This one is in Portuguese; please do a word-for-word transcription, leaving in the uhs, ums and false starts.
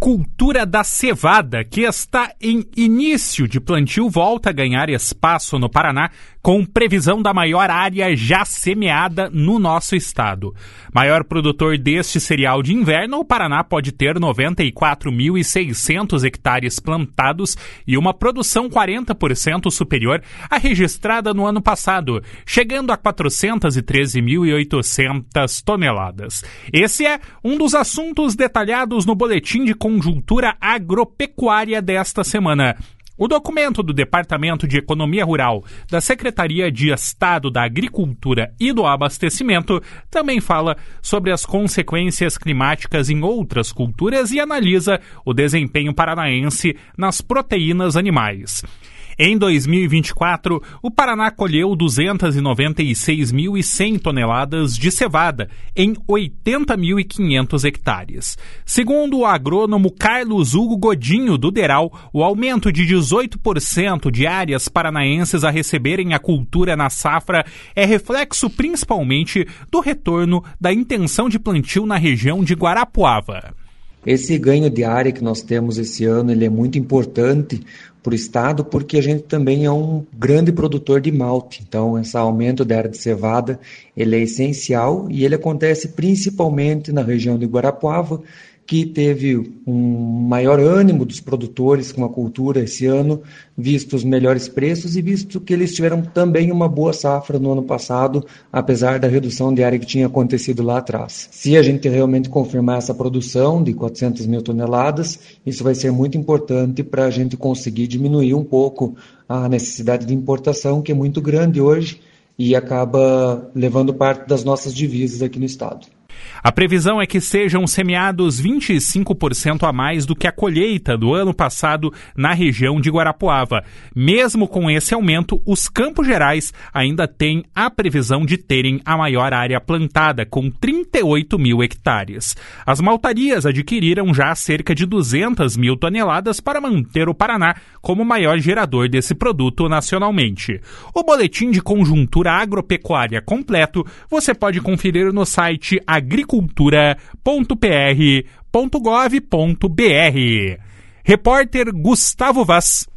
cultura da cevada, que está em início de plantio, volta a ganhar espaço no Paraná, com previsão da maior área já semeada no nosso estado. Maior produtor deste cereal de inverno, o Paraná pode ter noventa e quatro mil e seiscentos hectares plantados e uma produção quarenta por cento superior à registrada no ano passado, chegando a quatrocentos e treze mil e oitocentas toneladas. Esse é um dos assuntos detalhados no Boletim de Conjuntura Agropecuária desta semana. O documento do Departamento de Economia Rural da Secretaria de Estado da Agricultura e do Abastecimento também fala sobre as consequências climáticas em outras culturas e analisa o desempenho paranaense nas proteínas animais. Em dois mil e vinte e quatro, o Paraná colheu duzentos e noventa e seis mil e cem toneladas de cevada em oitenta mil e quinhentos hectares. Segundo o agrônomo Carlos Hugo Godinho, do Deral, o aumento de dezoito por cento de áreas paranaenses a receberem a cultura na safra é reflexo principalmente do retorno da intenção de plantio na região de Guarapuava. Esse ganho de área que nós temos esse ano, ele é muito importante para o estado, porque a gente também é um grande produtor de malte. Então, esse aumento da área de cevada, ele é essencial e ele acontece principalmente na região de Guarapuava, que teve um maior ânimo dos produtores com a cultura esse ano, visto os melhores preços e visto que eles tiveram também uma boa safra no ano passado, apesar da redução de área que tinha acontecido lá atrás. Se a gente realmente confirmar essa produção de quatrocentas mil toneladas, isso vai ser muito importante para a gente conseguir diminuir um pouco a necessidade de importação, que é muito grande hoje e acaba levando parte das nossas divisas aqui no estado. A previsão é que sejam semeados vinte e cinco por cento a mais do que a colheita do ano passado na região de Guarapuava. Mesmo com esse aumento, os Campos Gerais ainda têm a previsão de terem a maior área plantada, com trinta e oito mil hectares. As maltarias adquiriram já cerca de duzentas mil toneladas para manter o Paraná como maior gerador desse produto nacionalmente. O Boletim de Conjuntura Agropecuária completo você pode conferir no site agricultura ponto p r ponto gov ponto b r. Repórter Gustavo Vaz.